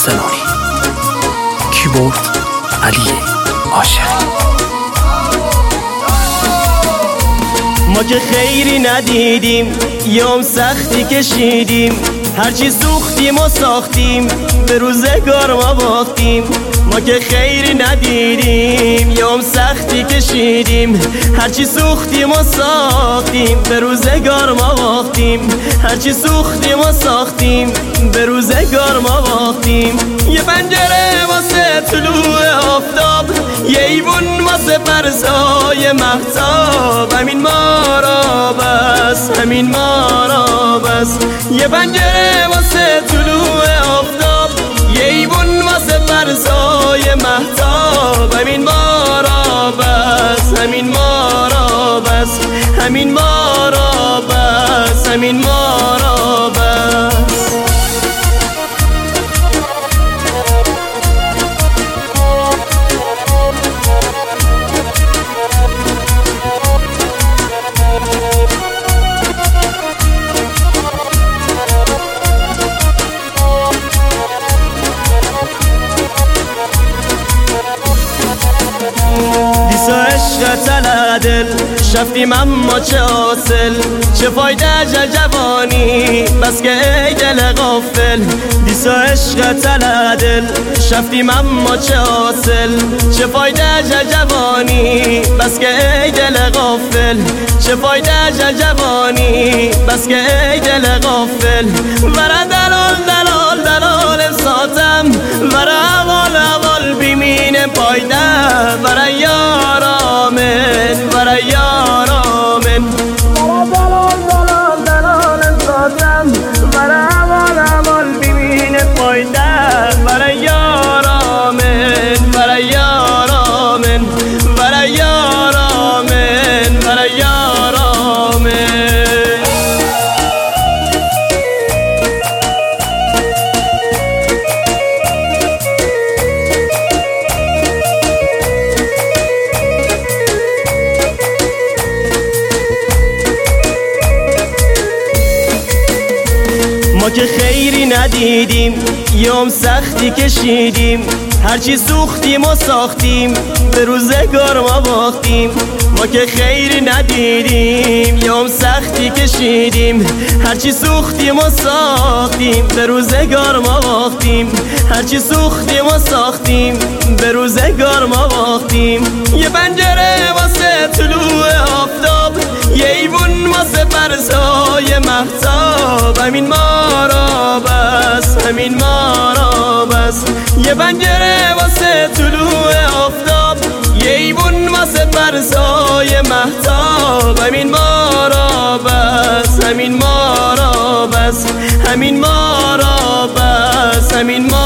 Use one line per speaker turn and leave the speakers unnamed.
زنانی. کیبورد علی عاشقی.
ما که خیری ندیدیم، یوم سختی کشیدیم، هرچی سوختیم و ساختیم، به روزگار ما باختیم. ما که خیری ندیدیم، یوم سختی کشیدیم، هرچی سوختیم و ساختیم، به روزگار ما باختیم. هرچی سوختیم و ساختیم، به روزگار ما باختیم. یه پنجره واسه طلوع آفتاب، یه ایوون واسه پرسای مهتاب، همین ما را بس، همین ما را بس. یه پنجره واسه طلوع آفتاب، یه ایوون واسه پرسای مهتاب، همین ما را بس، همین ما را بس، همین ما را بس، همین ما را بس. دیسا عشق تلدل شفتیم اما چه حاصل، چه فایده جوانی بس که ای دل غافل. دیسا عشق تلدل شفتیم اما چه حاصل، چه فایده جوانی بس که ای دل غافل. چه فایده جوانی بس که ای دل غافل. ورا دلال دلال دلال ساتم، ورا اول اول بیمین پایده، ورا یارامن، ورا یارامن. ورا دلال دلال دلال ساتم، ورا اول اول بیمین پایده، ورا یارامن، ورا یارامن، ورا یارامن، ورا یارامن. ما که خیری ندیدیم، یوم سختی کشیدیم، هرچی سوختیم و ساختیم، به روزگار ما باختیم. ما که خیری ندیدیم، یوم سختی کشیدیم، هرچی سوختیم و ساختیم، به روزگار ما باختیم. هرچی سوختیم و ساختیم، به روزگار ما باختیم. یه پنجره واسه طلوع آفتاب، یه ایوون واسه پرسای مهتاب، همین ما را بس، همین ما را بس. یه پنجره واسه طلوع آفتاب، یه ایوون واسه پرسای مهتاب، همین ما را بس، همین ما را بس، همین ما را بس، همین ما